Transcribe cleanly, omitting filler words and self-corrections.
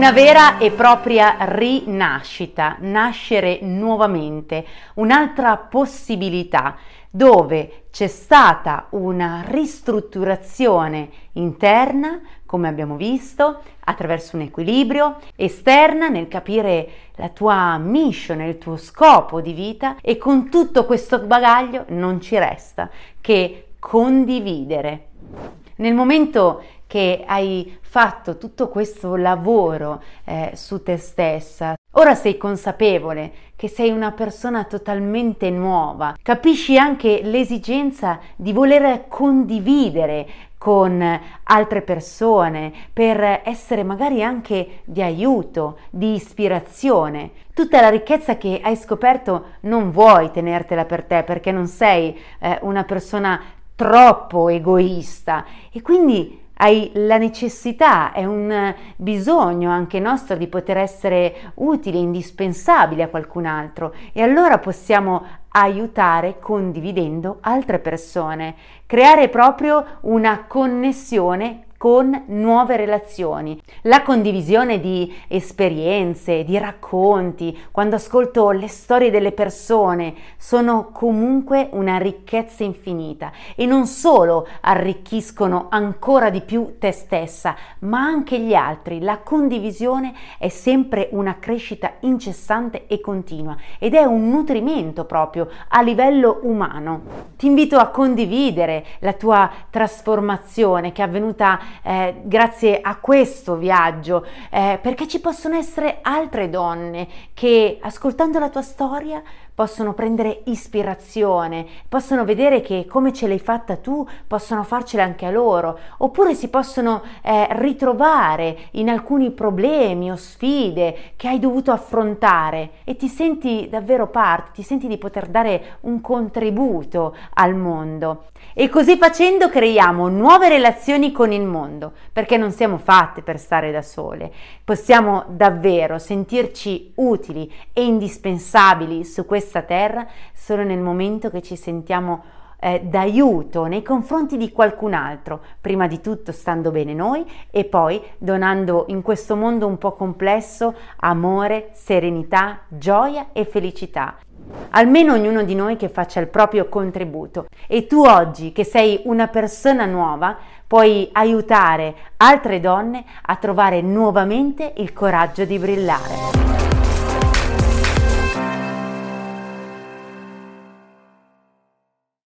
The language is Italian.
Una vera e propria rinascita, nascere nuovamente, un'altra possibilità dove c'è stata una ristrutturazione interna, come abbiamo visto, attraverso un equilibrio, esterna nel capire la tua mission, il tuo scopo di vita, e con tutto questo bagaglio non ci resta che condividere. Nel momento che hai fatto tutto questo lavoro su te stessa, ora sei consapevole che sei una persona totalmente nuova, capisci anche l'esigenza di voler condividere con altre persone per essere magari anche di aiuto, di ispirazione. Tutta la ricchezza che hai scoperto non vuoi tenertela per te, perché non sei una persona troppo egoista e quindi hai la necessità, è un bisogno anche nostro di poter essere utili, indispensabili a qualcun altro, e allora possiamo aiutare condividendo altre persone, creare proprio una connessione con nuove relazioni. La condivisione di esperienze, di racconti, quando ascolto le storie delle persone, sono comunque una ricchezza infinita e non solo arricchiscono ancora di più te stessa, ma anche gli altri. La condivisione è sempre una crescita incessante e continua ed è un nutrimento proprio a livello umano. Ti invito a condividere la tua trasformazione che è avvenuta grazie a questo viaggio, perché ci possono essere altre donne che, ascoltando la tua storia, possono prendere ispirazione, possono vedere che come ce l'hai fatta tu possono farcela anche a loro, oppure si possono ritrovare in alcuni problemi o sfide che hai dovuto affrontare e ti senti davvero parte, ti senti di poter dare un contributo al mondo. E così facendo creiamo nuove relazioni con il mondo, perché non siamo fatte per stare da sole. Possiamo davvero sentirci utili e indispensabili su questa terra solo nel momento che ci sentiamo d'aiuto nei confronti di qualcun altro, prima di tutto stando bene noi e poi donando in questo mondo un po' complesso amore, serenità, gioia e felicità. Almeno ognuno di noi che faccia il proprio contributo, e tu oggi che sei una persona nuova puoi aiutare altre donne a trovare nuovamente il coraggio di brillare.